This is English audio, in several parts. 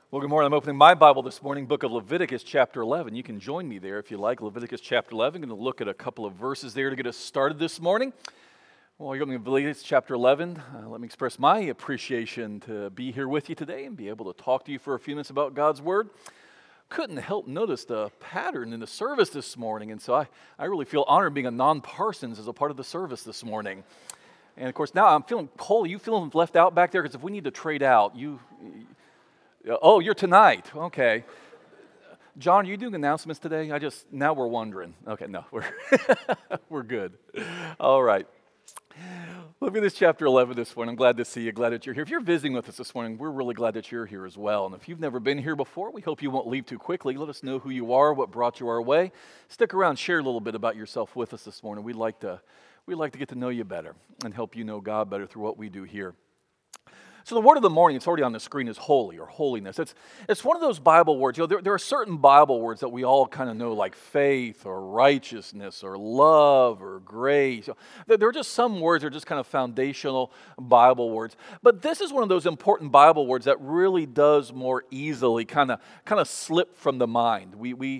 Well, good morning. I'm opening my Bible this morning, book of Leviticus, chapter 11. You can join me there if you like. Leviticus, chapter 11. I'm going to look at a couple of verses there to get us started this morning. Well, you're going to Leviticus, chapter 11. Let me express my appreciation to be here with you today and be able to talk to you for a few minutes about God's Word. Couldn't help notice the pattern in the service this morning, and so I really feel honored being a non-Parsons as a part of the service this morning. And, of course, now I'm feeling, Cole, you feeling left out back there? Because if we need to trade out, Oh, you're tonight. Okay. John, are you doing announcements today? Now we're wondering. Okay, no, we're good. All right. Leviticus chapter 11 this morning. I'm glad to see you, glad that you're here. If you're visiting with us this morning, we're really glad that you're here as well. And if you've never been here before, we hope you won't leave too quickly. Let us know who you are, what brought you our way. Stick around, share a little bit about yourself with us this morning. We'd like to get to know you better and help you know God better through what we do here. So the word of the morning, it's already on the screen, is holy or holiness. It's one of those Bible words. There are certain Bible words that we all kind of know, like faith or righteousness or love or grace. There are just some words that are just kind of foundational Bible words. But this is one of those important Bible words that really does more easily kind of slip from the mind.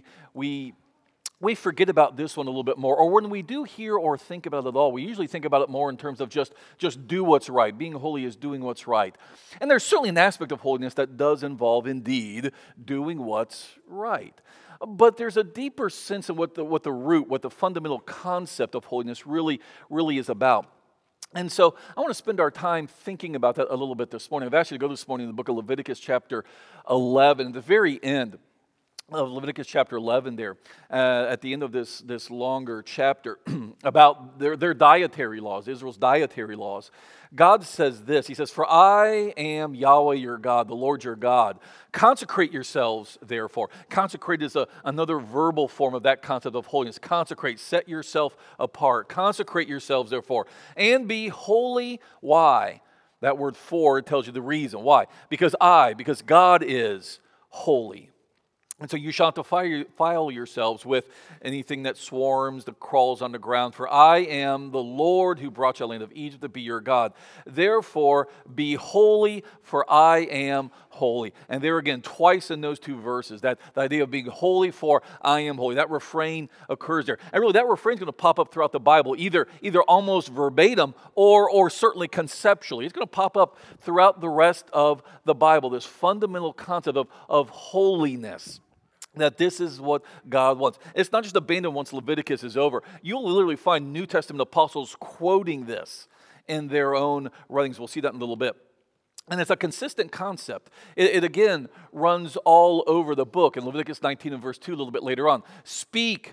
We forget about this one a little bit more, or when we do hear or think about it at all, we usually think about it more in terms of just do what's right. Being holy is doing what's right. And there's certainly an aspect of holiness that does involve, indeed, doing what's right. But there's a deeper sense of what the fundamental concept of holiness really is about. And so I want to spend our time thinking about that a little bit this morning. I've asked you to go this morning in the book of Leviticus chapter 11, at the very end of Leviticus chapter 11 there, at the end of this longer chapter about their dietary laws, Israel's dietary laws. God says this, He says, "For I am Yahweh your God, the Lord your God. Consecrate yourselves, therefore." Consecrate is another verbal form of that concept of holiness. Consecrate, set yourself apart. Consecrate yourselves, therefore, and be holy. Why? That word "for" tells you the reason. Why? Because God is holy. And so you shall not defile yourselves with anything that swarms, that crawls on the ground. For I am the Lord who brought you out of the land of Egypt to be your God. Therefore, be holy, for I am holy. And there again, twice in those two verses, that the idea of being holy, for I am holy. That refrain occurs there. And really, that refrain is going to pop up throughout the Bible, either almost verbatim or certainly conceptually. It's going to pop up throughout the rest of the Bible, this fundamental concept of holiness. That this is what God wants. It's not just abandoned once Leviticus is over. You'll literally find New Testament apostles quoting this in their own writings. We'll see that in a little bit. And it's a consistent concept. It again runs all over the book. In Leviticus 19 and verse 2, a little bit later on, speak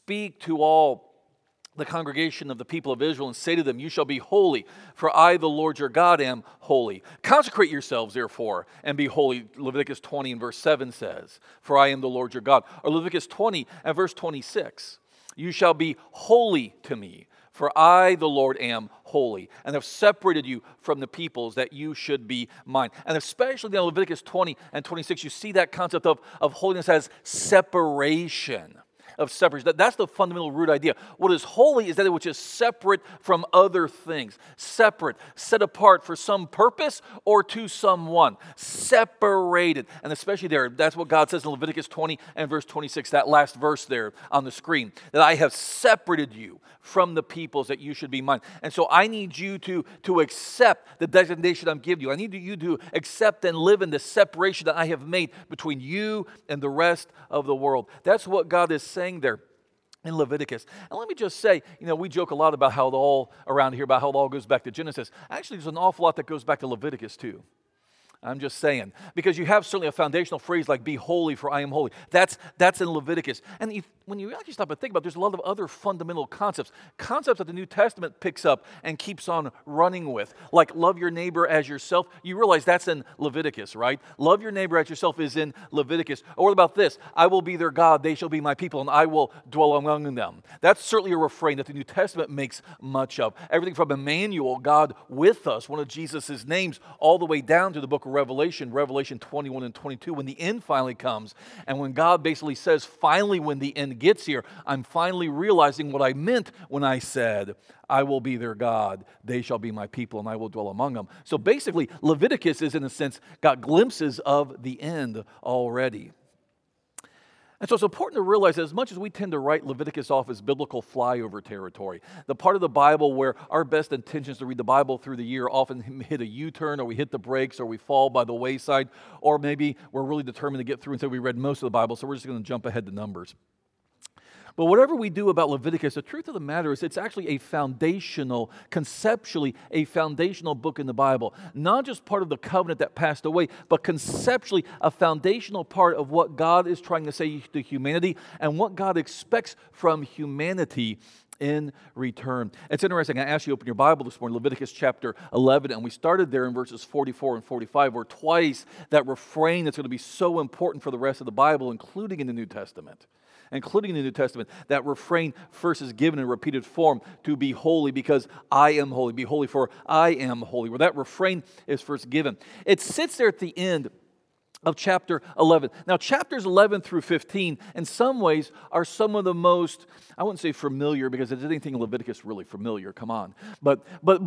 to all the congregation of the people of Israel and say to them, "You shall be holy, for I, the Lord your God, am holy. Consecrate yourselves, therefore, and be holy." Leviticus 20 and verse 7 says, "For I am the Lord your God." Or Leviticus 20 and verse 26, "You shall be holy to me, for I, the Lord, am holy, and have separated you from the peoples that you should be mine." And especially in Leviticus 20 and 26, you see that concept of holiness as separation. Of separation. That's the fundamental root idea. What is holy is that which is separate from other things. Separate, set apart for some purpose or to someone. Separated. And especially there, that's what God says in Leviticus 20 and verse 26, that last verse there on the screen. That I have separated you from the peoples that you should be mine. And so I need you to accept the designation I'm giving you. I need you to accept and live in the separation that I have made between you and the rest of the world. That's what God is saying there in Leviticus. And let me just say, we joke a lot about how it all around here, about how it all goes back to Genesis. Actually, there's an awful lot that goes back to Leviticus too. I'm just saying. Because you have certainly a foundational phrase like, "Be holy, for I am holy." That's in Leviticus. And when you actually stop and think about it, there's a lot of other fundamental concepts that the New Testament picks up and keeps on running with. Like, love your neighbor as yourself. You realize that's in Leviticus, right? Love your neighbor as yourself is in Leviticus. Or what about this? "I will be their God, they shall be my people, and I will dwell among them." That's certainly a refrain that the New Testament makes much of. Everything from Emmanuel, God with us, one of Jesus' names, all the way down to the book book of Revelation, Revelation 21 and 22, when the end finally comes, and when God basically says, finally, when the end gets here, I'm finally realizing what I meant when I said, I will be their God, they shall be my people, and I will dwell among them. So basically, Leviticus is, in a sense, got glimpses of the end already. And so it's important to realize that as much as we tend to write Leviticus off as biblical flyover territory, the part of the Bible where our best intentions to read the Bible through the year often hit a U-turn, or we hit the brakes, or we fall by the wayside, or maybe we're really determined to get through and say we read most of the Bible, so we're just going to jump ahead to Numbers. But whatever we do about Leviticus, the truth of the matter is it's actually a foundational, conceptually, a foundational book in the Bible. Not just part of the covenant that passed away, but conceptually a foundational part of what God is trying to say to humanity and what God expects from humanity in return. It's interesting. I asked you to open your Bible this morning, Leviticus chapter 11, and we started there in verses 44 and 45, where twice that refrain that's going to be so important for the rest of the Bible, including in the New Testament. Including in the New Testament, that refrain first is given in repeated form, to be holy because I am holy, be holy for I am holy, where that refrain is first given. It sits there at the end of chapter 11. Now, chapters 11 through 15, in some ways, are some of the most, I wouldn't say familiar, because is anything in Leviticus really familiar? Come on. But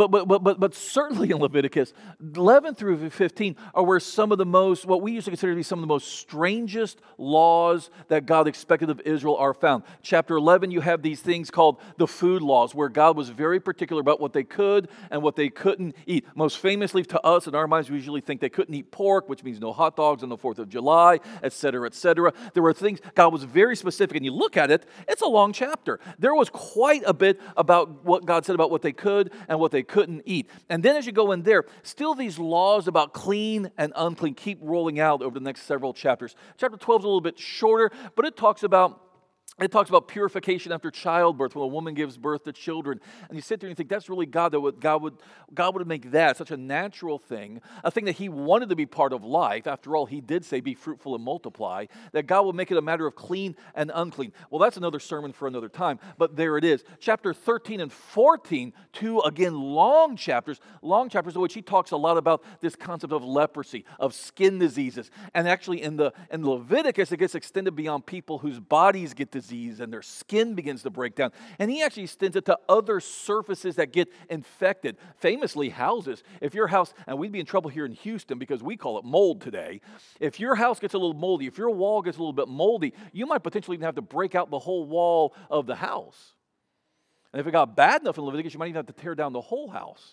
certainly in Leviticus, 11 through 15 are where some of the most, what we used to consider to be some of the most strangest laws that God expected of Israel are found. Chapter 11, you have these things called the food laws, where God was very particular about what they could and what they couldn't eat. Most famously to us, in our minds, we usually think they couldn't eat pork, which means no hot dogs on the 4th of July, etc., etc. There were things, God was very specific, and you look at it, it's a long chapter. There was quite a bit about what God said about what they could and what they couldn't eat. And then as you go in there, still these laws about clean and unclean keep rolling out over the next several chapters. Chapter 12 is a little bit shorter, but it talks about purification after childbirth, when a woman gives birth to children. And you sit there and you think, that's really God, that God would make that such a natural thing, a thing that He wanted to be part of life. After all, He did say, be fruitful and multiply, that God will make it a matter of clean and unclean. Well, that's another sermon for another time, but there it is. Chapter 13 and 14, two, again, long chapters in which He talks a lot about this concept of leprosy, of skin diseases. And actually in Leviticus, it gets extended beyond people whose bodies get diseased and their skin begins to break down. And He actually extends it to other surfaces that get infected. Famously, houses. If your house, and we'd be in trouble here in Houston because we call it mold today. If your house gets a little moldy, if your wall gets a little bit moldy, you might potentially even have to break out the whole wall of the house. And if it got bad enough in Leviticus, you might even have to tear down the whole house.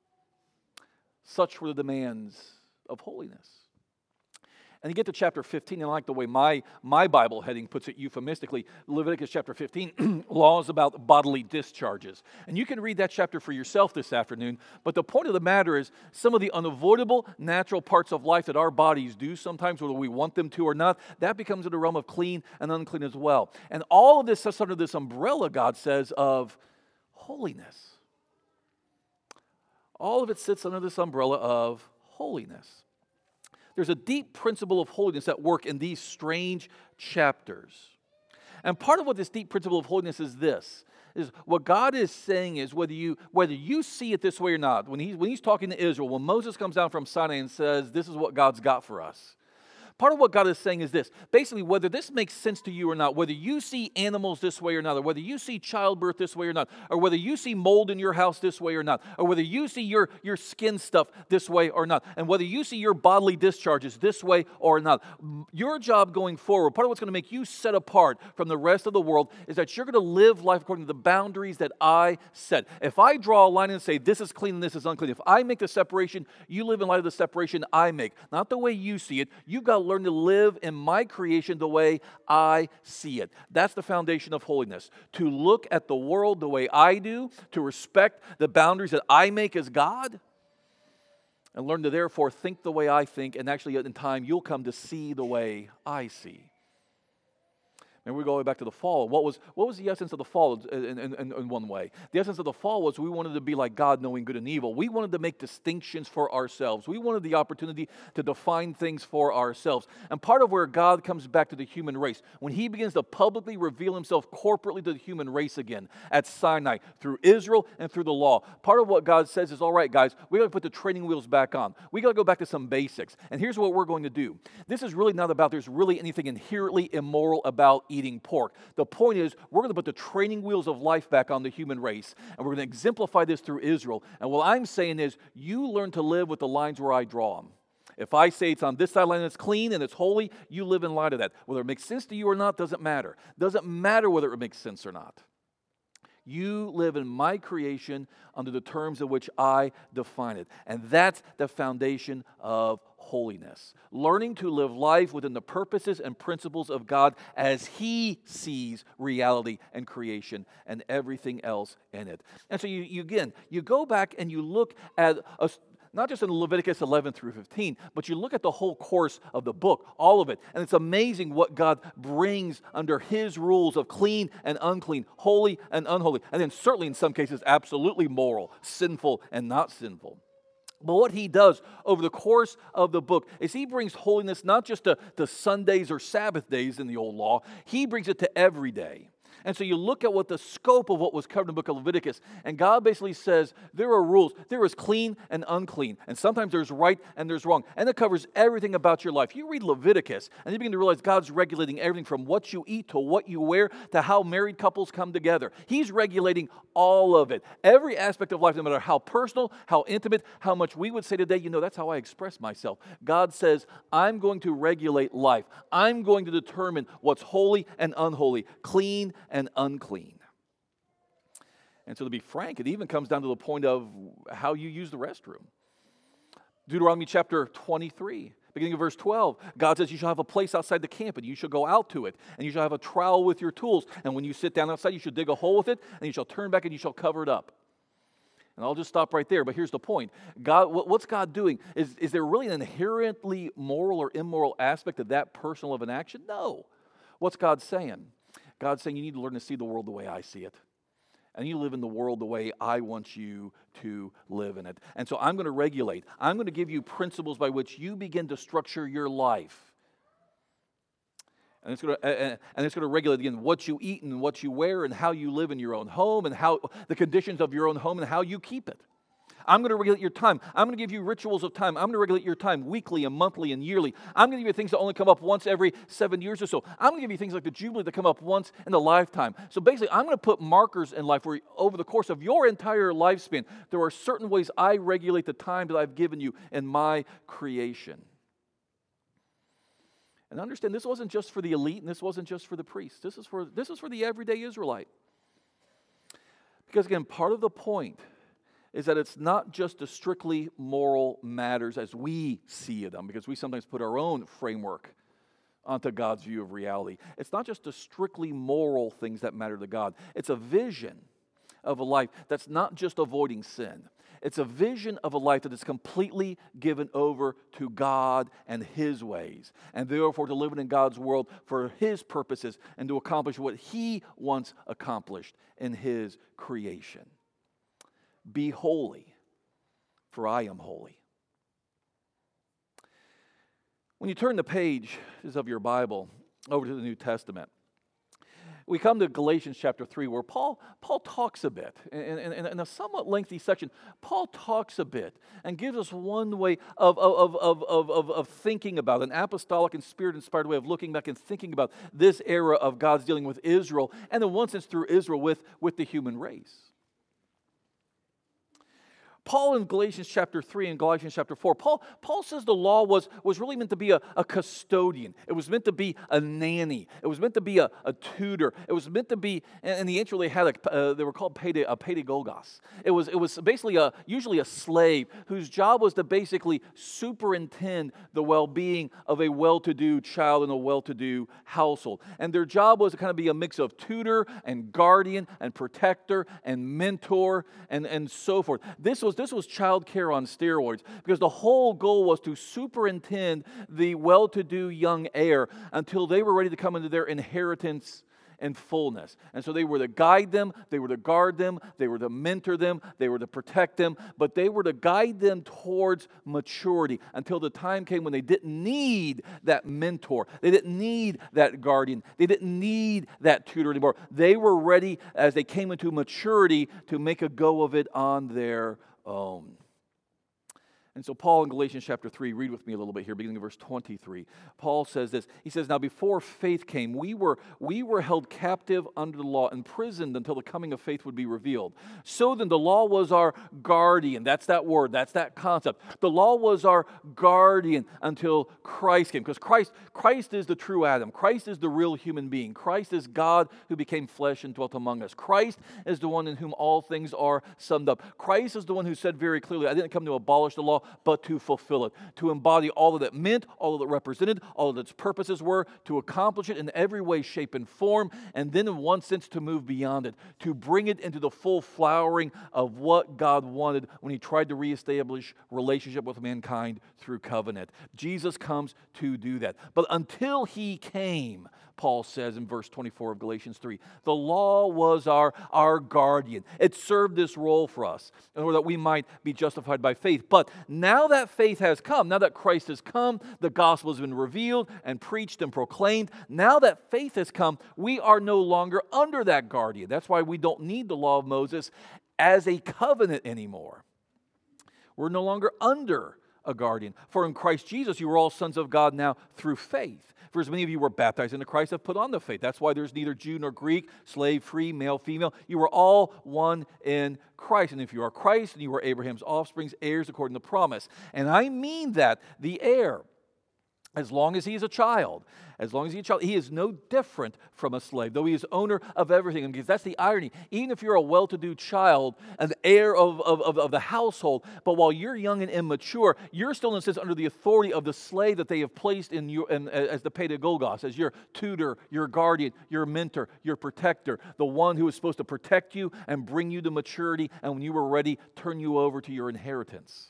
Such were the demands of holiness. And you get to chapter 15, and I like the way my Bible heading puts it euphemistically, Leviticus chapter 15, laws about bodily discharges. And you can read that chapter for yourself this afternoon, but the point of the matter is some of the unavoidable natural parts of life that our bodies do sometimes, whether we want them to or not, that becomes in the realm of clean and unclean as well. And all of this sits under this umbrella, God says, of holiness. All of it sits under this umbrella of holiness. There's a deep principle of holiness at work in these strange chapters. And part of what this deep principle of holiness is this, is what God is saying is whether you see it this way or not, when he's talking to Israel, when Moses comes down from Sinai and says, this is what God's got for us, part of what God is saying is this. Basically, whether this makes sense to you or not, whether you see animals this way or not, or whether you see childbirth this way or not, or whether you see mold in your house this way or not, or whether you see your skin stuff this way or not, and whether you see your bodily discharges this way or not, your job going forward, part of what's going to make you set apart from the rest of the world is that you're going to live life according to the boundaries that I set. If I draw a line and say this is clean and this is unclean, if I make the separation, you live in light of the separation I make, not the way you see it. You've got to learn to live in my creation the way I see it. That's the foundation of holiness. To look at the world the way I do, to respect the boundaries that I make as God, and learn to therefore think the way I think, and actually in time you'll come to see the way I see. And we go back to the fall. What was the essence of the fall in one way? The essence of the fall was we wanted to be like God, knowing good and evil. We wanted to make distinctions for ourselves. We wanted the opportunity to define things for ourselves. And part of where God comes back to the human race, when he begins to publicly reveal himself corporately to the human race again at Sinai, through Israel and through the law, part of what God says is, all right, guys, we got to put the training wheels back on. We got to go back to some basics. And here's what we're going to do. This is really not about there's really anything inherently immoral about eating pork. The point is, we're going to put the training wheels of life back on the human race, and we're going to exemplify this through Israel. And what I'm saying is, you learn to live with the lines where I draw them. If I say it's on this side line and it's clean and it's holy, you live in light of that. Whether it makes sense to you or not doesn't matter. Doesn't matter whether it makes sense or not. You live in my creation under the terms of which I define it. And that's the foundation of holiness. Learning to live life within the purposes and principles of God as he sees reality and creation and everything else in it. And so you go back and you look at not just in Leviticus 11 through 15, but you look at the whole course of the book, all of it, and it's amazing what God brings under his rules of clean and unclean, holy and unholy, and then certainly in some cases absolutely moral, sinful and not sinful. But what he does over the course of the book is he brings holiness not just to Sundays or Sabbath days in the old law, he brings it to every day. And so you look at what the scope of what was covered in the book of Leviticus, and God basically says there are rules. There is clean and unclean, and sometimes there's right and there's wrong. And it covers everything about your life. You read Leviticus, and you begin to realize God's regulating everything from what you eat to what you wear to how married couples come together. He's regulating all of it. Every aspect of life, no matter how personal, how intimate, how much we would say today, that's how I express myself. God says, I'm going to regulate life. I'm going to determine what's holy and unholy, clean and unclean. And so to be frank, it even comes down to the point of how you use the restroom. Deuteronomy chapter 23, beginning of verse 12, God says you shall have a place outside the camp and you shall go out to it, and you shall have a trowel with your tools, and when you sit down outside you shall dig a hole with it, and you shall turn back and you shall cover it up. And I'll just stop right there, but here's the point. God, what's God doing? Is there really an inherently moral or immoral aspect of that personal of an action? No. What's God saying? God's saying you need to learn to see the world the way I see it. And you live in the world the way I want you to live in it. And so I'm going to regulate. I'm going to give you principles by which you begin to structure your life. And it's going to regulate, again, what you eat and what you wear and how you live in your own home and how the conditions of your own home and how you keep it. I'm going to regulate your time. I'm going to give you rituals of time. I'm going to regulate your time weekly and monthly and yearly. I'm going to give you things that only come up once every 7 years or so. I'm going to give you things like the Jubilee that come up once in a lifetime. So basically, I'm going to put markers in life where over the course of your entire lifespan, there are certain ways I regulate the time that I've given you in my creation. And understand, this wasn't just for the elite and this wasn't just for the priests. This is for the everyday Israelite. Because again, part of the point is that it's not just the strictly moral matters as we see them, because we sometimes put our own framework onto God's view of reality. It's not just the strictly moral things that matter to God. It's a vision of a life that's not just avoiding sin. It's a vision of a life that is completely given over to God and his ways, and therefore to live in God's world for his purposes and to accomplish what he wants accomplished in his creation. Be holy, for I am holy. When you turn the pages of your Bible over to the New Testament, we come to Galatians chapter 3, where Paul talks a bit, in a somewhat lengthy section. Paul talks a bit and gives us one way of thinking about, an apostolic and spirit-inspired way of looking back and thinking about this era of God's dealing with Israel, and in one sense through Israel with the human race. Paul in Galatians chapter 3 and Galatians chapter 4, Paul says the law was really meant to be a custodian. It was meant to be a nanny. It was meant to be a tutor. It was meant to be, in the ancient they had they were called pedagogos. It was basically usually a slave whose job was to basically superintend the well-being of a well-to-do child in a well-to-do household. And their job was to kind of be a mix of tutor and guardian and protector and mentor and so forth. This was was child care on steroids, because the whole goal was to superintend the well-to-do young heir until they were ready to come into their inheritance and fullness. And so they were to guide them, they were to guard them, they were to mentor them, they were to protect them, but they were to guide them towards maturity until the time came when they didn't need that mentor. They didn't need that guardian. They didn't need that tutor anymore. They were ready as they came into maturity to make a go of it on their own. And so Paul in Galatians chapter 3, read with me a little bit here, beginning of verse 23. Paul says this. He says, now before faith came, we were held captive under the law, imprisoned until the coming of faith would be revealed. So then the law was our guardian. That's that word. That's that concept. The law was our guardian until Christ came. Because Christ is the true Adam. Christ is the real human being. Christ is God who became flesh and dwelt among us. Christ is the one in whom all things are summed up. Christ is the one who said very clearly, I didn't come to abolish the law, but to fulfill it, to embody all that it meant, all that it represented, all that its purposes were, to accomplish it in every way, shape, and form, and then in one sense to move beyond it, to bring it into the full flowering of what God wanted when He tried to reestablish relationship with mankind through covenant. Jesus comes to do that. But until He came, Paul says in verse 24 of Galatians 3, the law was our guardian. It served this role for us in order that we might be justified by faith. But now that faith has come, now that Christ has come, the gospel has been revealed and preached and proclaimed. Now that faith has come, we are no longer under that guardian. That's why we don't need the law of Moses as a covenant anymore. We're no longer under a guardian. For in Christ Jesus, you are all sons of God now through faith. For as many of you were baptized into Christ have put on the faith. That's why there's neither Jew nor Greek, slave, free, male, female. You are all one in Christ. And if you are Christ, and you are Abraham's offspring, heirs according to promise. And I mean that the heir, as long as he is a child, he is no different from a slave, though he is owner of everything. And because that's the irony. Even if you're a well-to-do child, an heir of the household, but while you're young and immature, you're still in a sense under the authority of the slave that they have placed in you as the pedagogos, as your tutor, your guardian, your mentor, your protector, the one who is supposed to protect you and bring you to maturity, and when you were ready, turn you over to your inheritance.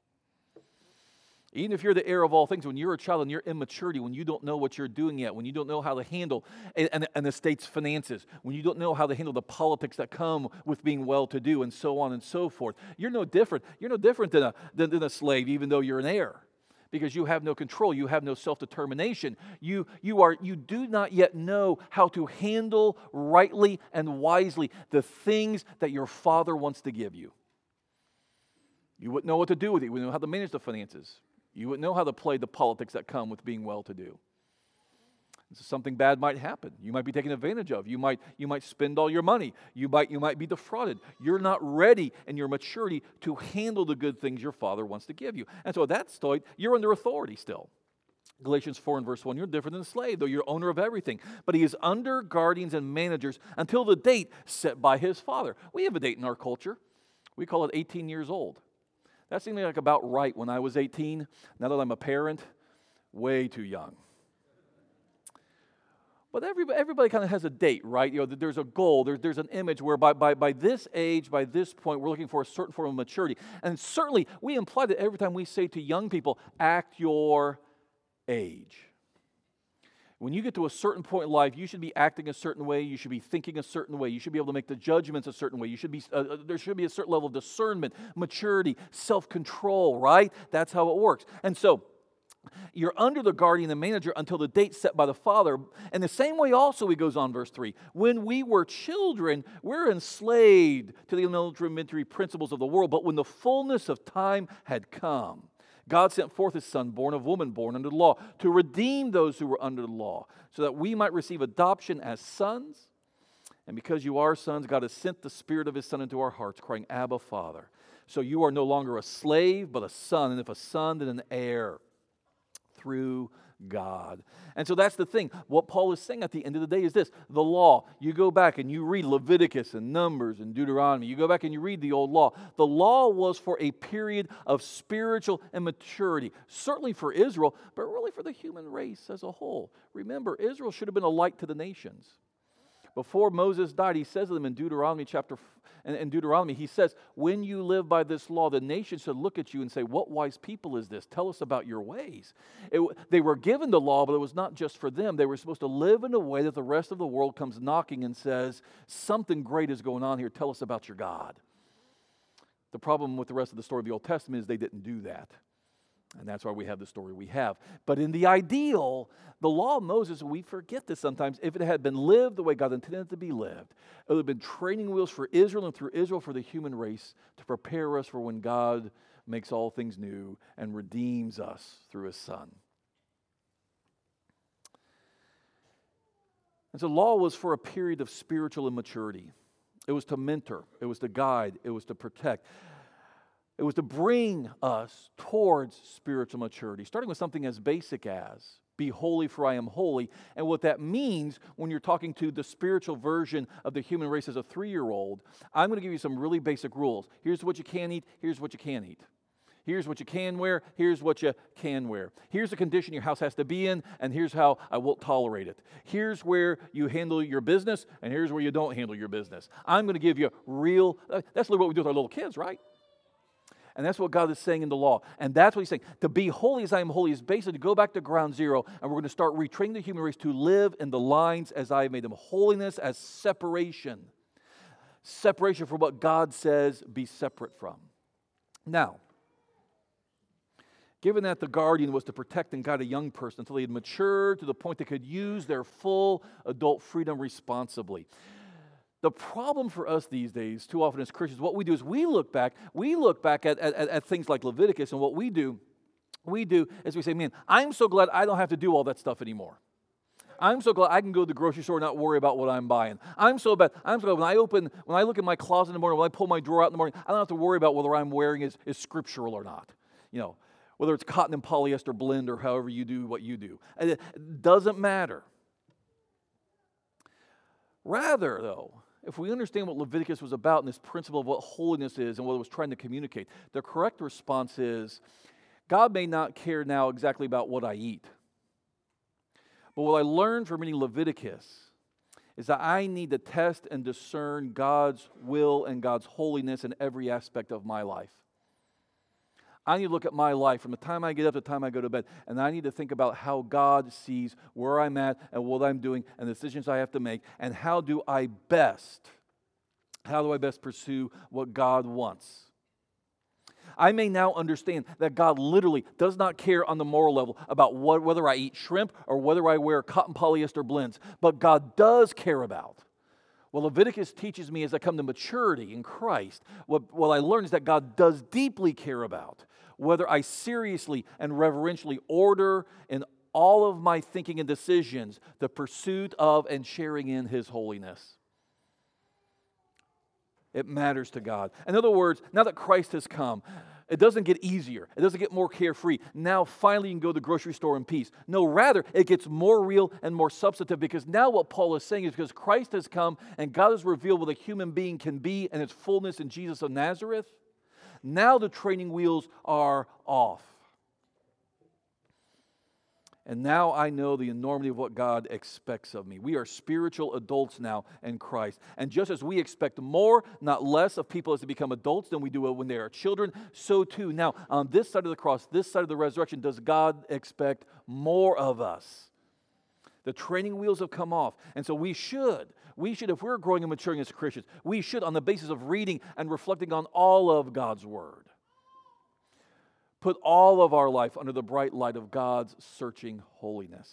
Even if you're the heir of all things, when you're a child and you're immaturity, when you don't know what you're doing yet, when you don't know how to handle an estate's finances, when you don't know how to handle the politics that come with being well-to-do, and so on and so forth, you're no different. You're no different than a slave, even though you're an heir, because you have no control, you have no self-determination. You do not yet know how to handle rightly and wisely the things that your Father wants to give you. You wouldn't know what to do with it. You wouldn't know how to manage the finances. You wouldn't know how to play the politics that come with being well-to-do. So something bad might happen. You might be taken advantage of. You might spend all your money. You might be defrauded. You're not ready in your maturity to handle the good things your Father wants to give you. And so at that point, you're under authority still. Galatians 4 and verse 1, you're different than a slave, though you're owner of everything. But he is under guardians and managers until the date set by his Father. We have a date in our culture. We call it 18 years old. That seemed like about right when I was 18. Now that I'm a parent, way too young. But everybody kind of has a date, right? You know, there's a goal, there's an image where by this age, by this point, we're looking for a certain form of maturity. And certainly, we imply that every time we say to young people, act your age. When you get to a certain point in life, you should be acting a certain way. You should be thinking a certain way. You should be able to make the judgments a certain way. There should be a certain level of discernment, maturity, self-control, right? That's how it works. And so, you're under the guardian and manager until the date set by the Father. And the same way also, he goes on, verse 3. When we were children, we're enslaved to the elementary principles of the world. But when the fullness of time had come, God sent forth His Son, born of woman, born under the law, to redeem those who were under the law, so that we might receive adoption as sons. And because you are sons, God has sent the Spirit of His Son into our hearts, crying, Abba, Father. So you are no longer a slave, but a son, and if a son, then an heir through God. And so that's the thing. What Paul is saying at the end of the day is this. The law, you go back and you read Leviticus and Numbers and Deuteronomy. You go back and you read the old law. The law was for a period of spiritual immaturity, certainly for Israel, but really for the human race as a whole. Remember, Israel should have been a light to the nations. Before Moses died, he says to them in Deuteronomy in Deuteronomy, he says, when you live by this law, the nation should look at you and say, what wise people is this? Tell us about your ways. They were given the law, but it was not just for them. They were supposed to live in a way that the rest of the world comes knocking and says, something great is going on here. Tell us about your God. The problem with the rest of the story of the Old Testament is they didn't do that. And that's why we have the story we have. But in the ideal, the law of Moses, we forget this sometimes, if it had been lived the way God intended it to be lived, it would have been training wheels for Israel and through Israel for the human race to prepare us for when God makes all things new and redeems us through His Son. And so law was for a period of spiritual immaturity. It was to mentor. It was to guide. It was to protect. It was to bring us towards spiritual maturity, starting with something as basic as, be holy for I am holy. And what that means when you're talking to the spiritual version of the human race as a 3-year-old, I'm going to give you some really basic rules. Here's what you can eat. Here's what you can't eat. Here's what you can wear. Here's what you can wear. Here's the condition your house has to be in, and here's how I won't tolerate it. Here's where you handle your business, and here's where you don't handle your business. I'm going to give you real, that's what we do with our little kids, right? And that's what God is saying in the law. And that's what He's saying. To be holy as I am holy is basically to go back to ground zero, and we're going to start retraining the human race to live in the lines as I have made them. Holiness as separation. Separation from what God says be separate from. Now, given that the guardian was to protect and guide a young person until they had matured to the point they could use their full adult freedom responsibly. The problem for us these days, too often as Christians, what we do is we look back at things like Leviticus, and what we do is we say, man, I'm so glad I don't have to do all that stuff anymore. I'm so glad I can go to the grocery store and not worry about what I'm buying. I'm so glad when I look at my closet in the morning, when I pull my drawer out in the morning, I don't have to worry about whether I'm wearing is scriptural or not. You know, whether it's cotton and polyester blend or however you do what you do. It doesn't matter. Rather, though, if we understand what Leviticus was about and this principle of what holiness is and what it was trying to communicate, the correct response is, God may not care now exactly about what I eat. But what I learned from reading Leviticus is that I need to test and discern God's will and God's holiness in every aspect of my life. I need to look at my life from the time I get up to the time I go to bed, and I need to think about how God sees where I'm at and what I'm doing and the decisions I have to make, and how do I best pursue what God wants. I may now understand that God literally does not care on the moral level about whether I eat shrimp or whether I wear cotton polyester blends, but God does care about. What Leviticus teaches me as I come to maturity in Christ, what I learn is that God does deeply care about whether I seriously and reverentially order in all of my thinking and decisions the pursuit of and sharing in His holiness. It matters to God. In other words, now that Christ has come, it doesn't get easier. It doesn't get more carefree. Now finally you can go to the grocery store in peace. No, rather, it gets more real and more substantive, because now what Paul is saying is because Christ has come and God has revealed what a human being can be and its fullness in Jesus of Nazareth, now the training wheels are off. And now I know the enormity of what God expects of me. We are spiritual adults now in Christ. And just as we expect more, not less, of people as they become adults than we do when they are children, so too now on this side of the cross, this side of the resurrection, does God expect more of us. The training wheels have come off. And so we should, if we're growing and maturing as Christians, we should, on the basis of reading and reflecting on all of God's Word, put all of our life under the bright light of God's searching holiness.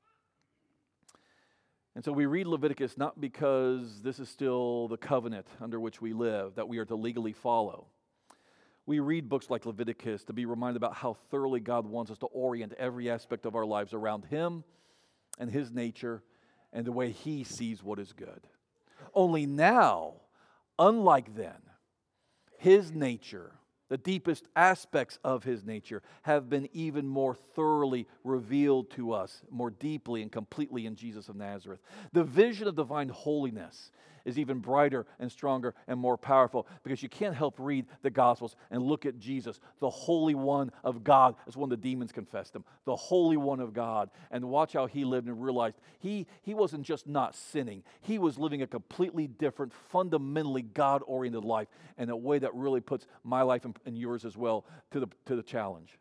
And so we read Leviticus not because this is still the covenant under which we live, that we are to legally follow. We read books like Leviticus to be reminded about how thoroughly God wants us to orient every aspect of our lives around Him and His nature and the way He sees what is good. Only now, unlike then, His nature The deepest aspects of his nature have been even more thoroughly revealed to us, more deeply and completely in Jesus of Nazareth. The vision of divine holiness is even brighter and stronger and more powerful, because you can't help read the Gospels and look at Jesus, the Holy One of God, as one of the demons confessed him, the Holy One of God, and watch how he lived and realized he wasn't just not sinning, he was living a completely different, fundamentally God-oriented life in a way that really puts my life and yours as well to the challenge.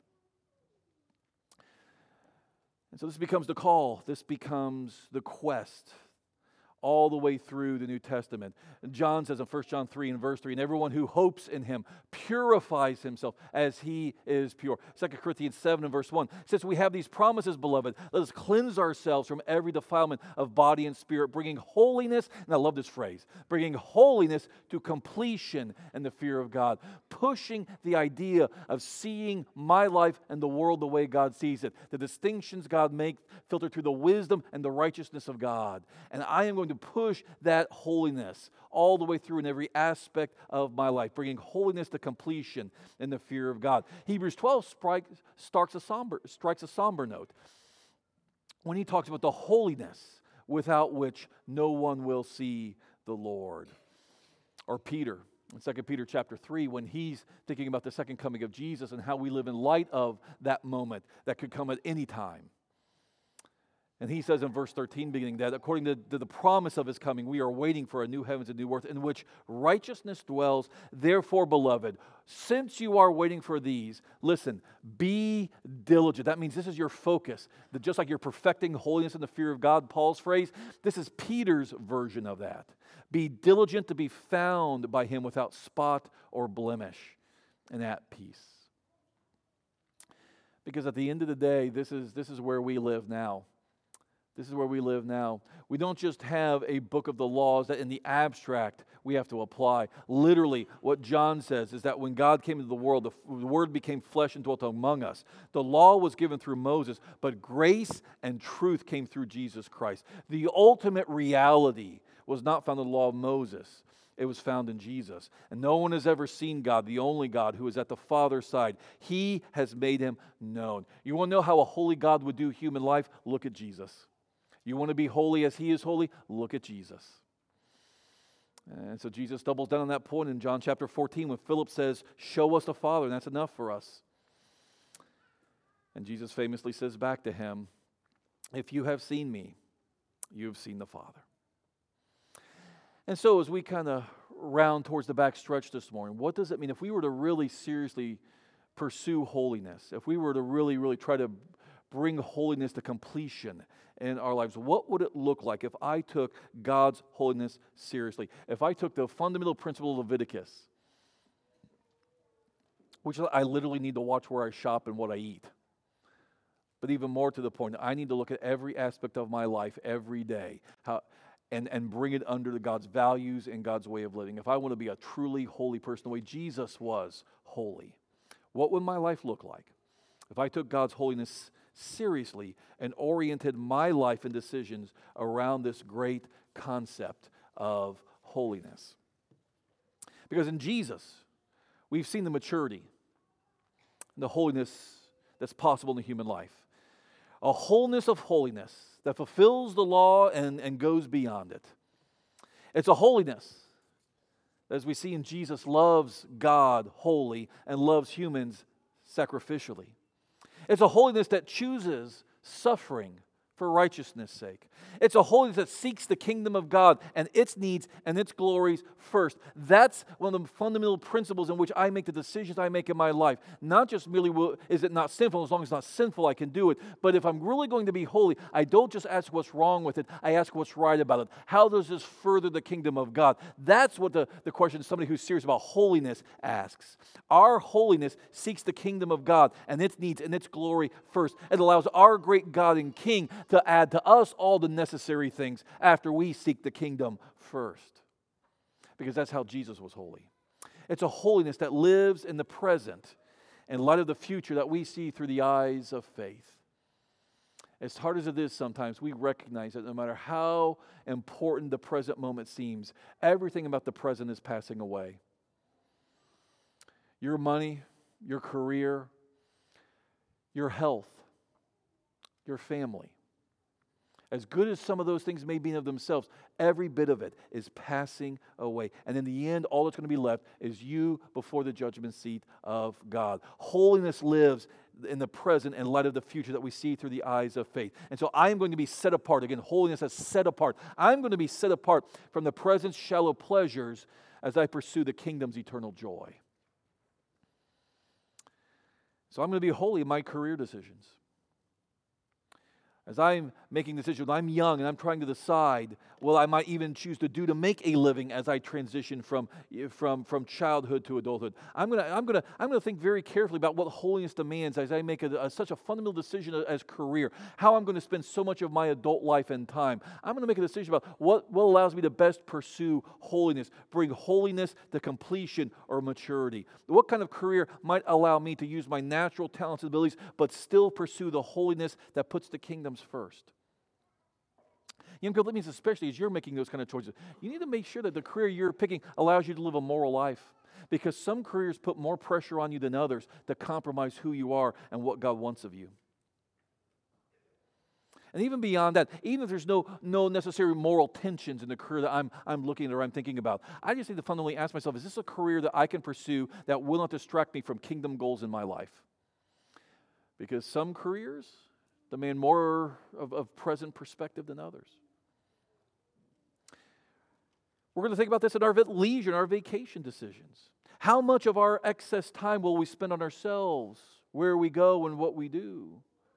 And so this becomes the call, this becomes the quest, all the way through the New Testament. John says in 1 John 3 and verse 3, and everyone who hopes in him purifies himself as he is pure. 2 Corinthians 7 and verse 1 says, we have these promises, beloved. Let us cleanse ourselves from every defilement of body and spirit, bringing holiness, and I love this phrase, bringing holiness to completion in the fear of God. Pushing the idea of seeing my life and the world the way God sees it. The distinctions God makes filter through the wisdom and the righteousness of God. And I am going to push that holiness all the way through in every aspect of my life, bringing holiness to completion in the fear of God. Hebrews 12 strikes a somber note when he talks about the holiness without which no one will see the Lord. Or Peter, in 2 Peter chapter 3, when he's thinking about the second coming of Jesus and how we live in light of that moment that could come at any time. And he says in verse 13, beginning that, according to the promise of his coming, we are waiting for a new heavens and new earth in which righteousness dwells. Therefore, beloved, since you are waiting for these, listen, be diligent. That means this is your focus. That just like you're perfecting holiness in the fear of God, Paul's phrase, this is Peter's version of that. Be diligent to be found by him without spot or blemish and at peace. Because at the end of the day, this is where we live now. This is where we live now. We don't just have a book of the laws that in the abstract we have to apply. Literally, what John says is that when God came into the world, the Word became flesh and dwelt among us. The law was given through Moses, but grace and truth came through Jesus Christ. The ultimate reality was not found in the law of Moses. It was found in Jesus. And no one has ever seen God, the only God who is at the Father's side. He has made him known. You want to know how a holy God would do human life? Look at Jesus. You want to be holy as he is holy? Look at Jesus. And so Jesus doubles down on that point in John chapter 14 when Philip says, show us the Father, and that's enough for us. And Jesus famously says back to him, if you have seen me, you have seen the Father. And so as we kind of round towards the back stretch this morning, what does it mean if we were to really seriously pursue holiness, if we were to really, really try to bring holiness to completion in our lives? What would it look like if I took God's holiness seriously? If I took the fundamental principle of Leviticus, which I literally need to watch where I shop and what I eat. But even more to the point, I need to look at every aspect of my life every day and bring it under God's values and God's way of living. If I want to be a truly holy person, the way Jesus was holy, what would my life look like if I took God's holiness seriously and oriented my life and decisions around this great concept of holiness? Because in Jesus, we've seen the maturity and the holiness that's possible in the human life. A wholeness of holiness that fulfills the law and goes beyond it. It's a holiness, as we see in Jesus, loves God wholly and loves humans sacrificially. It's a holiness that chooses suffering for righteousness' sake. It's a holiness that seeks the kingdom of God and its needs and its glories first. That's one of the fundamental principles in which I make the decisions I make in my life. Not just merely is it not sinful, as long as it's not sinful I can do it, but if I'm really going to be holy, I don't just ask what's wrong with it, I ask what's right about it. How does this further the kingdom of God? That's what the question somebody who's serious about holiness asks. Our holiness seeks the kingdom of God and its needs and its glory first. It allows our great God and King to add to us all the necessary things after we seek the kingdom first. Because that's how Jesus was holy. It's a holiness that lives in the present in light of the future that we see through the eyes of faith. As hard as it is sometimes, we recognize that no matter how important the present moment seems, everything about the present is passing away. your money, your career, your health, your family. As good as some of those things may be of themselves, every bit of it is passing away. And in the end, all that's going to be left is you before the judgment seat of God. Holiness lives in the present and light of the future that we see through the eyes of faith. And so I am going to be set apart. Again, holiness is set apart. I'm going to be set apart from the present shallow pleasures as I pursue the kingdom's eternal joy. So I'm going to be holy in my career decisions. As I'm making decisions, when I'm young and I'm trying to decide what I might even choose to do to make a living as I transition from childhood to adulthood, I'm gonna think very carefully about what holiness demands as I make such a fundamental decision as career, how I'm going to spend so much of my adult life and time. I'm going to make a decision about what allows me to best pursue holiness, bring holiness to completion or maturity. What kind of career might allow me to use my natural talents and abilities, but still pursue the holiness that puts the kingdoms first. Young people, that means especially as you're making those kind of choices, you need to make sure that the career you're picking allows you to live a moral life. Because some careers put more pressure on you than others to compromise who you are and what God wants of you. And even beyond that, even if there's no necessary moral tensions in the career that I'm looking at or I'm thinking about, I just need to fundamentally ask myself, is this a career that I can pursue that will not distract me from kingdom goals in my life? Because some careers demand more of present perspective than others. We're going to think about this in our leisure and our vacation decisions. How much of our excess time will we spend on ourselves, where we go and what we do?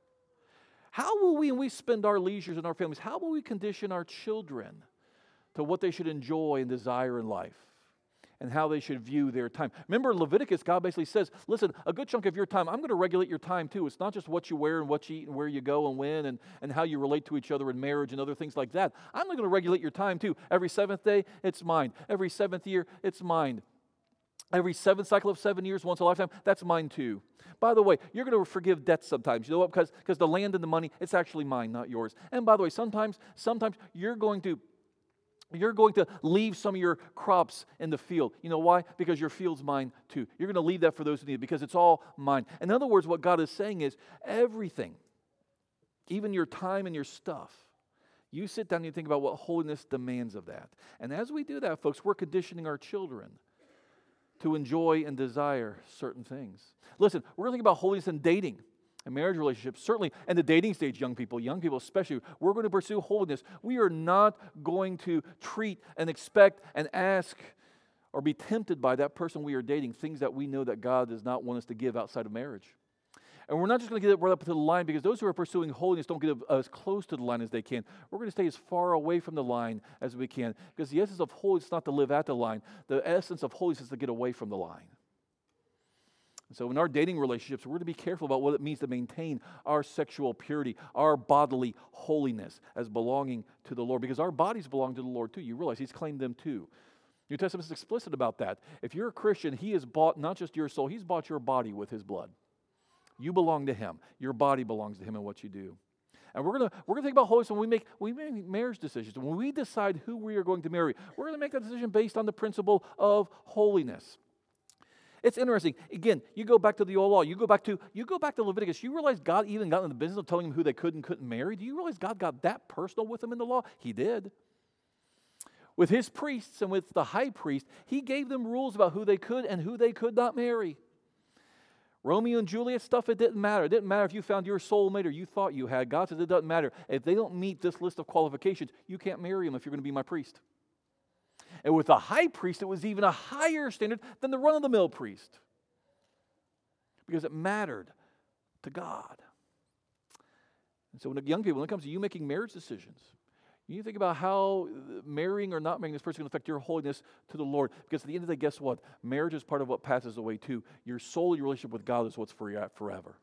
How will we, when we spend our leisures and our families, how will we condition our children to what they should enjoy and desire in life? And how they should view their time. Remember in Leviticus, God basically says, listen, a good chunk of your time, I'm going to regulate your time too. It's not just what you wear and what you eat and where you go and when and how you relate to each other in marriage and other things like that. I'm going to regulate your time too. Every seventh day, it's mine. Every seventh year, it's mine. Every seventh cycle of 7 years, once a lifetime, that's mine too. By the way, you're going to forgive debts sometimes. You know what? Because the land and the money, it's actually mine, not yours. And by the way, sometimes you're going to leave some of your crops in the field. You know why? Because your field's mine too. You're going to leave that for those who need it because it's all mine. In other words, what God is saying is everything, even your time and your stuff, you sit down and you think about what holiness demands of that. And as we do that, folks, we're conditioning our children to enjoy and desire certain things. Listen, we're going to think about holiness in dating. And marriage relationships, certainly, and the dating stage, young people especially, we're going to pursue holiness. We are not going to treat and expect and ask or be tempted by that person we are dating, things that we know that God does not want us to give outside of marriage. And we're not just going to get right up to the line because those who are pursuing holiness don't get as close to the line as they can. We're going to stay as far away from the line as we can because the essence of holiness is not to live at the line. The essence of holiness is to get away from the line. So in our dating relationships, we're going to be careful about what it means to maintain our sexual purity, our bodily holiness as belonging to the Lord. Because our bodies belong to the Lord too. You realize He's claimed them too. New Testament is explicit about that. If you're a Christian, He has bought not just your soul, He's bought your body with His blood. You belong to Him. Your body belongs to Him in what you do. And we're gonna think about holiness when we make marriage decisions. When we decide who we are going to marry, we're going to make that decision based on the principle of holiness. It's interesting. Again, you go back to the old law. You go back to Leviticus. You realize God even got in the business of telling them who they could and couldn't marry? Do you realize God got that personal with them in the law? He did. With His priests and with the high priest, He gave them rules about who they could and who they could not marry. Romeo and Juliet stuff, it didn't matter. It didn't matter if you found your soulmate or you thought you had. God says it doesn't matter. If they don't meet this list of qualifications, you can't marry them if you're going to be my priest. And with the high priest, it was even a higher standard than the run-of-the-mill priest. Because it mattered to God. And so young people, when it comes to you making marriage decisions, you think about how marrying or not marrying this person can affect your holiness to the Lord. Because at the end of the day, guess what? Marriage is part of what passes away too. Your soul, your relationship with God is what's forever.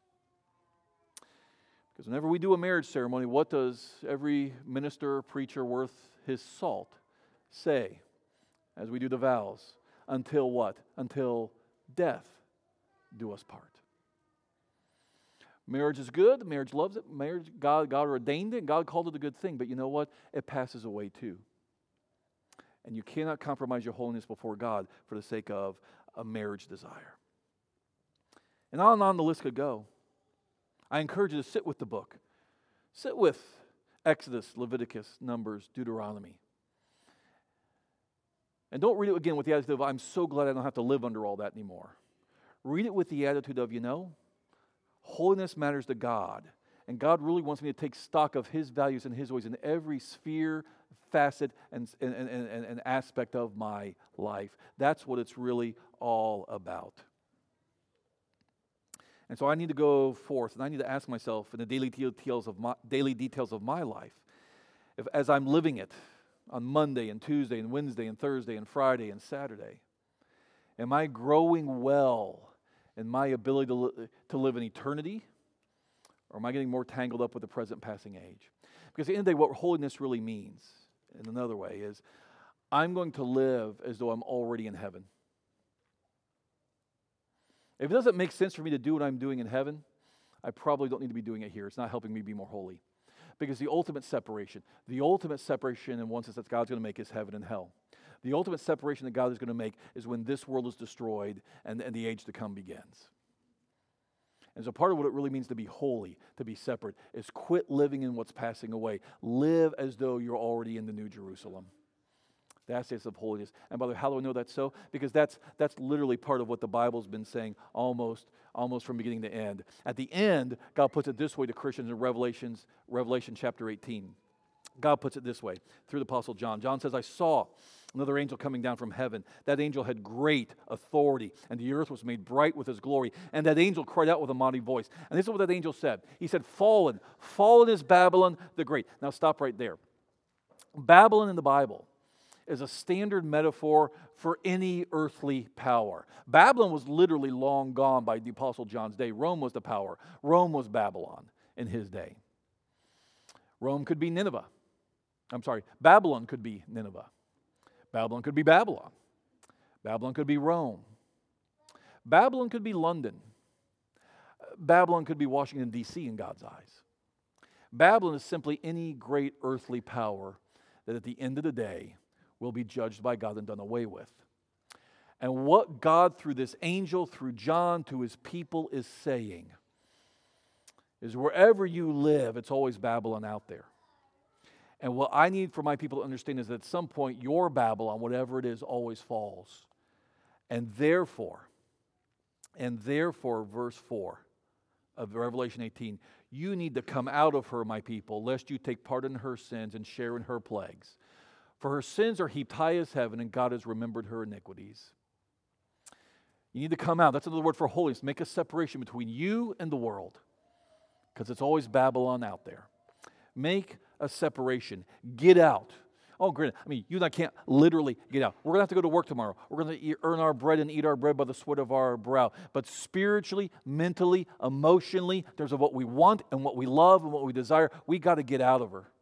Because whenever we do a marriage ceremony, what does every minister, preacher worth his salt say as we do the vows? Until what? Until death do us part. Marriage is good. Marriage loves it. Marriage, God ordained it. God called it a good thing. But you know what? It passes away too. And you cannot compromise your holiness before God for the sake of a marriage desire. And on the list could go. I encourage you to sit with the book. Sit with Exodus, Leviticus, Numbers, Deuteronomy. And don't read it again with the attitude of, I'm so glad I don't have to live under all that anymore. Read it with the attitude of, holiness matters to God. And God really wants me to take stock of His values and His ways in every sphere, facet, and aspect of my life. That's what it's really all about. And so I need to go forth, and I need to ask myself in the daily details of my life, if as I'm living it on Monday and Tuesday and Wednesday and Thursday and Friday and Saturday, am I growing well in my ability to live in eternity, or am I getting more tangled up with the present passing age? Because at the end of the day, what holiness really means, in another way, is I'm going to live as though I'm already in heaven. If it doesn't make sense for me to do what I'm doing in heaven, I probably don't need to be doing it here. It's not helping me be more holy. Because the ultimate separation in one sense that God's going to make is heaven and hell. The ultimate separation that God is going to make is when this world is destroyed and the age to come begins. And so part of what it really means to be holy, to be separate, is quit living in what's passing away. Live as though you're already in the New Jerusalem. That's the essence of holiness. And by the way, how do I know that's so? Because that's literally part of what the Bible's been saying almost from beginning to end. At the end, God puts it this way to Christians in Revelation chapter 18. God puts it this way through the Apostle John. John says, I saw another angel coming down from heaven. That angel had great authority, and the earth was made bright with his glory. And that angel cried out with a mighty voice. And this is what that angel said. He said, fallen is Babylon the Great. Now stop right there. Babylon in the Bible is a standard metaphor for any earthly power. Babylon was literally long gone by the Apostle John's day. Rome was the power. Rome was Babylon in his day. Rome could be Nineveh. Babylon could be Nineveh. Babylon could be Babylon. Babylon could be Rome. Babylon could be London. Babylon could be Washington, D.C. in God's eyes. Babylon is simply any great earthly power that at the end of the day will be judged by God and done away with. And what God, through this angel, through John, to his people is saying is wherever you live, it's always Babylon out there. And what I need for my people to understand is that at some point, your Babylon, whatever it is, always falls. And therefore, verse 4 of Revelation 18, you need to come out of her, my people, lest you take part in her sins and share in her plagues. For her sins are heaped high as heaven, and God has remembered her iniquities. You need to come out. That's another word for holiness. Make a separation between you and the world, because it's always Babylon out there. Make a separation. Get out. Oh, granted, you and I can't literally get out. We're going to have to go to work tomorrow. We're going to earn our bread and eat our bread by the sweat of our brow. But spiritually, mentally, emotionally, in terms of what we want and what we love and what we desire, we got to get out of her.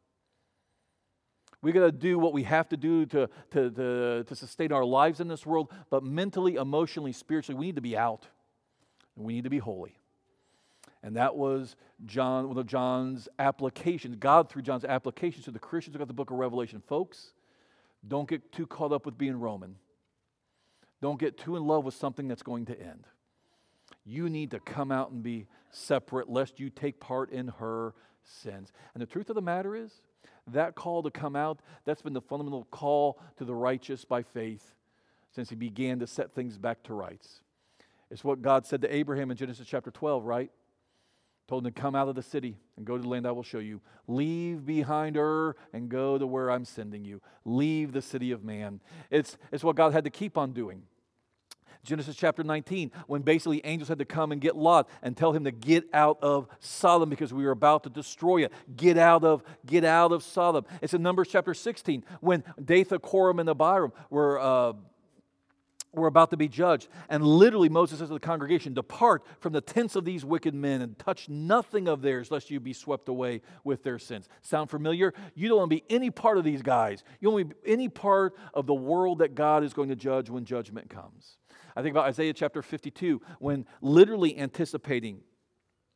We got to do what we have to do to sustain our lives in this world, but mentally, emotionally, spiritually, we need to be out. And we need to be holy. And that was one of John's applications. God, through John's applications to the Christians who got the book of Revelation. Folks, don't get too caught up with being Roman. Don't get too in love with something that's going to end. You need to come out and be separate, lest you take part in her sins. And the truth of the matter is, that call to come out, that's been the fundamental call to the righteous by faith since he began to set things back to rights. It's what God said to Abraham in Genesis chapter 12, right? Told him to come out of the city and go to the land I will show you. Leave behind Ur and go to where I'm sending you. Leave the city of man. It's what God had to keep on doing. Genesis chapter 19, when basically angels had to come and get Lot and tell him to get out of Sodom because we were about to destroy it. Get out of Sodom. It's in Numbers chapter 16, when Dathan, Korah, and Abiram were about to be judged. And literally Moses says to the congregation, depart from the tents of these wicked men and touch nothing of theirs, lest you be swept away with their sins. Sound familiar? You don't want to be any part of these guys. You don't want to be any part of the world that God is going to judge when judgment comes. I think about Isaiah chapter 52, when literally anticipating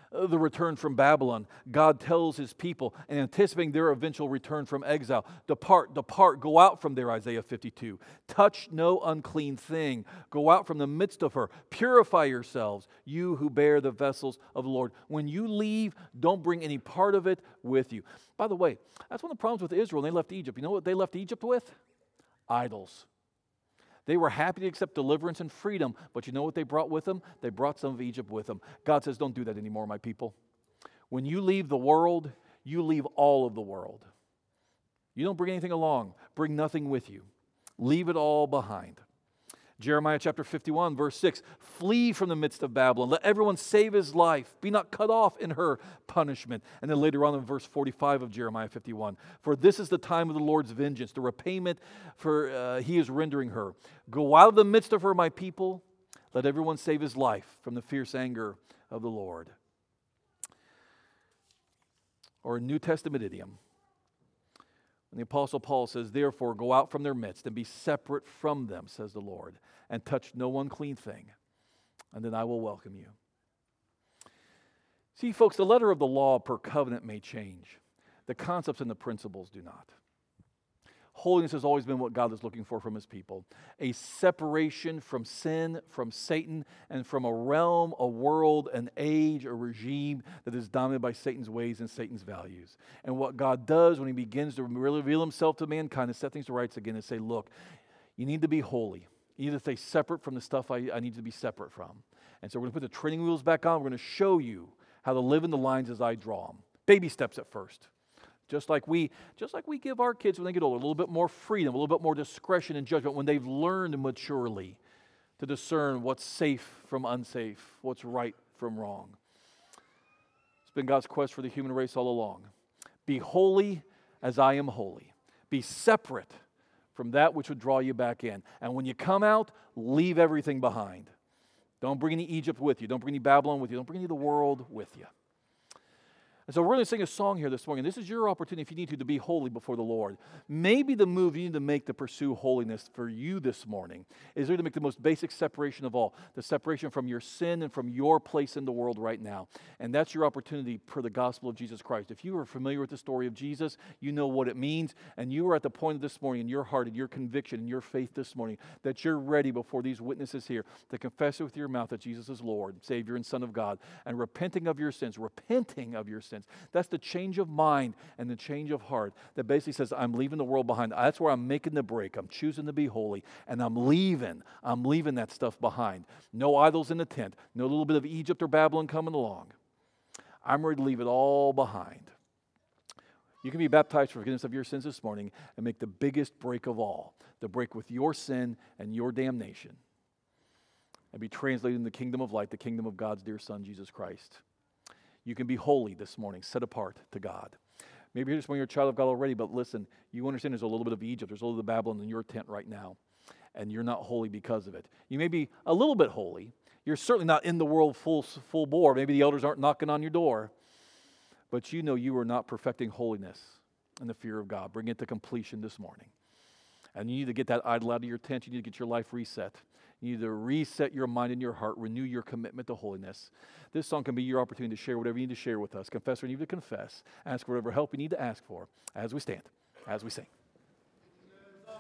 the return from Babylon, God tells his people, and anticipating their eventual return from exile, depart, depart, go out from there, Isaiah 52. Touch no unclean thing. Go out from the midst of her. Purify yourselves, you who bear the vessels of the Lord. When you leave, don't bring any part of it with you. By the way, that's one of the problems with Israel when they left Egypt. You know what they left Egypt with? Idols. They were happy to accept deliverance and freedom, but you know what they brought with them? They brought some of Egypt with them. God says, don't do that anymore, my people. When you leave the world, you leave all of the world. You don't bring anything along. Bring nothing with you. Leave it all behind. Jeremiah chapter 51, verse 6, flee from the midst of Babylon. Let everyone save his life. Be not cut off in her punishment. And then later on in verse 45 of Jeremiah 51, for this is the time of the Lord's vengeance, the repayment for he is rendering her. Go out of the midst of her, my people. Let everyone save his life from the fierce anger of the Lord. Or a New Testament idiom. And the Apostle Paul says, therefore, go out from their midst and be separate from them, says the Lord, and touch no unclean thing, and then I will welcome you. See, folks, the letter of the law per covenant may change. The concepts and the principles do not. Holiness has always been what God is looking for from his people. A separation from sin, from Satan, and from a realm, a world, an age, a regime that is dominated by Satan's ways and Satan's values. And what God does when he begins to reveal himself to mankind is set things to rights again and say, look, you need to be holy. You need to stay separate from the stuff I need to be separate from. And so we're going to put the training wheels back on. We're going to show you how to live in the lines as I draw them. Baby steps at first. Just like we give our kids when they get older a little bit more freedom, a little bit more discretion and judgment when they've learned maturely to discern what's safe from unsafe, what's right from wrong. It's been God's quest for the human race all along. Be holy as I am holy. Be separate from that which would draw you back in. And when you come out, leave everything behind. Don't bring any Egypt with you. Don't bring any Babylon with you. Don't bring any of the world with you. And so we're going to sing a song here this morning. This is your opportunity, if you need to be holy before the Lord. Maybe the move you need to make to pursue holiness for you this morning is really to make the most basic separation of all, the separation from your sin and from your place in the world right now. And that's your opportunity per the gospel of Jesus Christ. If you are familiar with the story of Jesus, you know what it means, and you are at the point of this morning in your heart and your conviction and your faith this morning that you're ready before these witnesses here to confess with your mouth that Jesus is Lord, Savior, and Son of God, and repenting of your sins. That's the change of mind and the change of heart that basically says, I'm leaving the world behind. That's where I'm making the break. I'm choosing to be holy, and I'm leaving that stuff behind. No idols in the tent. No little bit of Egypt or Babylon coming along. I'm ready to leave it all behind. You can be baptized for forgiveness of your sins this morning and make the biggest break of all, the break with your sin and your damnation, and be translated in the kingdom of light, the kingdom of God's dear Son, Jesus Christ. You can be holy this morning, set apart to God. Maybe you're just when you're a child of God already, but listen, you understand there's a little bit of Egypt, there's a little bit of Babylon in your tent right now, and you're not holy because of it. You may be a little bit holy. You're certainly not in the world full bore. Maybe the elders aren't knocking on your door, but you know you are not perfecting holiness in the fear of God. Bring it to completion this morning. And you need to get that idol out of your tent. You need to get your life reset. You need to reset your mind and your heart, renew your commitment to holiness. This song can be your opportunity to share whatever you need to share with us. Confess what you need to confess. Ask for whatever help you need to ask for as we stand, as we sing.